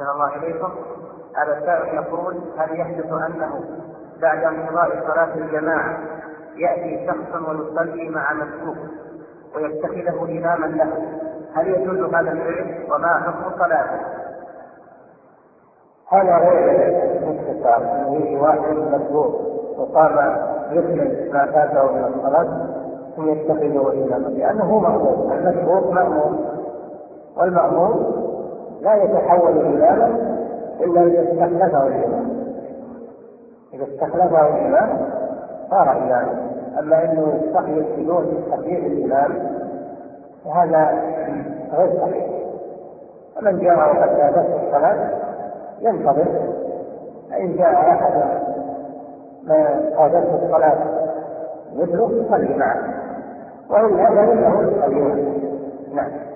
أحسن الله إليكم. هذا السائل يقول: هل يحدث أنه بعد انقضاء صلاة الجماعة يأتي شخص ويصلي مع مسبوق ويتخذه إماما له، هل يجوز هذا الفعل وما حكم صلاته؟ هذا غير الاستقرار، انه يجي واحد مسبوق وقام يكمل ما فاته من الصلاة ثم يتخذه إماما، لأنه هو مأمور، المسبوق مأمور، والمأمور لا يتحول إماما إلا إذا استخلفه الإمام. إذا استخلفه الإمام صار إماما، أما إنه يستخلف بدون تخليف الإمام فهذا غير صحيح. ومن جاء وقد فاتته الصلاة ينتظر، فإن جاء أحد ما فاتته الصلاة مثله يصلي معه، وإلا فإنه يصلي. نعم.